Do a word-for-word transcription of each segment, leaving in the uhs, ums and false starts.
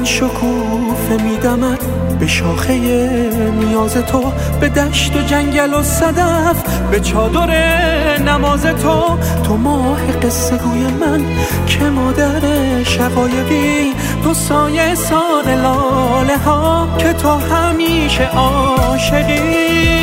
شکوفه میدمد به شاخه نیاز تو، به دشت و جنگل و صدف، به چادر نماز تو. تو ماه قصه گوی من که مادر شقایقی، تو سایه سار لاله ها که تو همیشه عاشقی.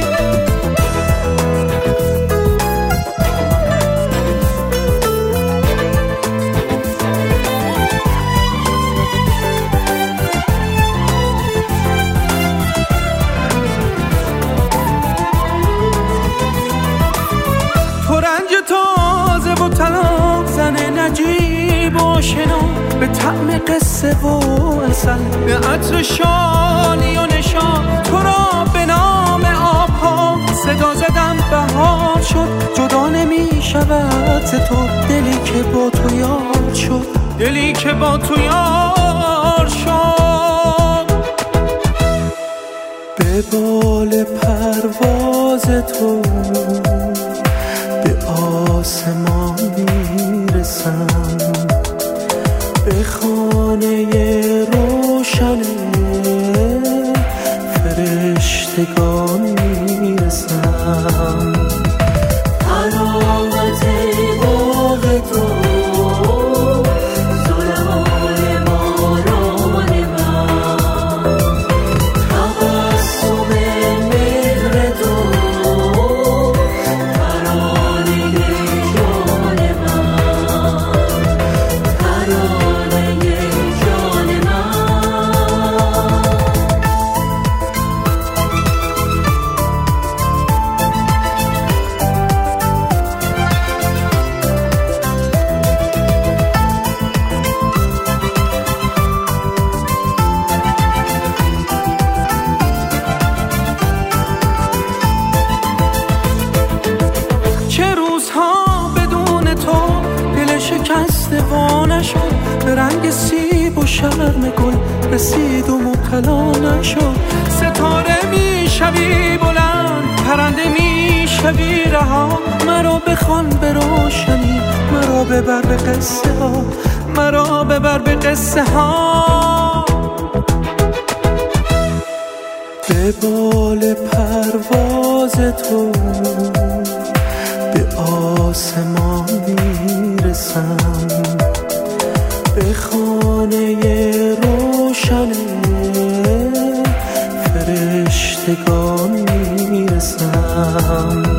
نجیب و آشنا به طعم قصه و اصل، به عطر شالی و نشان تو را به نام آبها. صدا زدم بهار شد، جدا نمی شود ز تو، دلی که با تو یار شد، دلی که با تو یار شد. به بال پرواز تو به آسمان میرسم، به خانه روشن فرشتگان میرسم. حلاوت باغ تو، ظلمات باران من، تبسم مهر تو، شکست و نشد، به رنگ سیب و شرم گل رسید و مبتلا نشد. ستاره می شوی بلند، پرنده می شوی رها، مرا بخوان به روشنی، مرا ببر به قصه ها، مرا ببر به قصه ها. به بال پرواز تو به آسمان میرسم، به خانه روشن فرشتگان میرسم.